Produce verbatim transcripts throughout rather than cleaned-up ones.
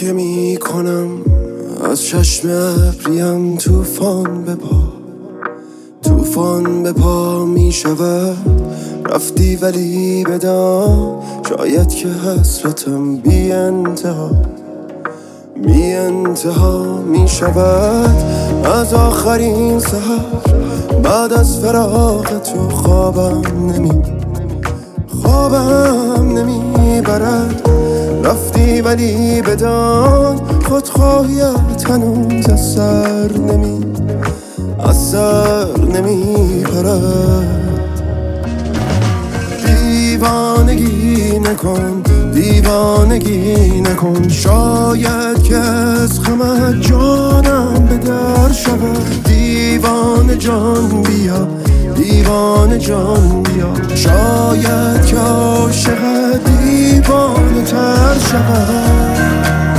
که می کنم از چشم ابریم توفان به پا توفان به پا می شود. رفتی ولی بدان شاید که حسرتم بی انتها بی انتها می شود. از آخرین سحر بعد از فراق تو خوابم نمی خوابم نمی برد. رفتی ولی بدان خودخواهیت هنوز از سر نمی از سر نمی پرد. دیوانگی نکن دیوانگی نکن، شاید که از غمت جانم به در شود. دیوانه جان بیا دیوانه جان بیا، شاید که عاشقت دیوانه تر شود.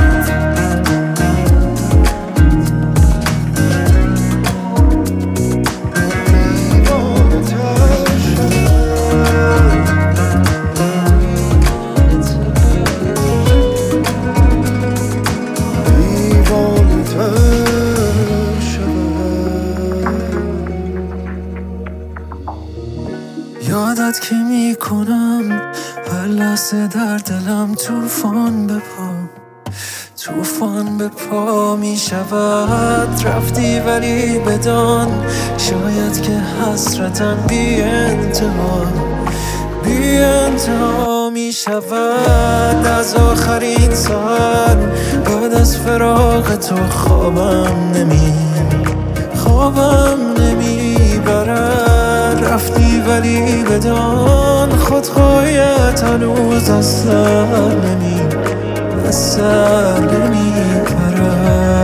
یادت که می کنم هر لحظه در دلم توفان به پا توفان به پا می شود. رفتی ولی بدان شاید که حسرتم بی انتها بی انتها می شود. از آخرین ساعت بعد از فراق تو خوابم نمی خوابم نمی برد. رفتی ولی بدان خودخواهیت هنوز از سر نمی از سر نمی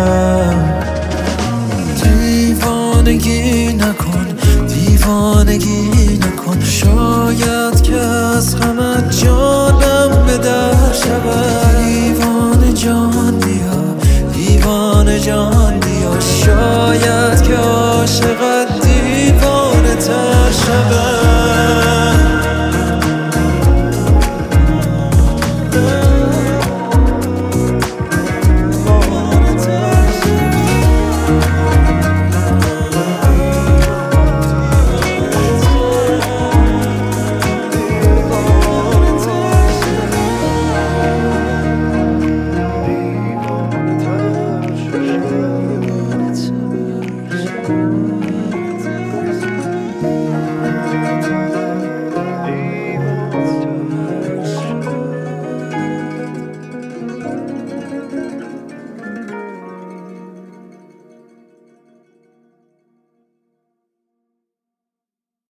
پرد. دیوانگی نکن دیوانگی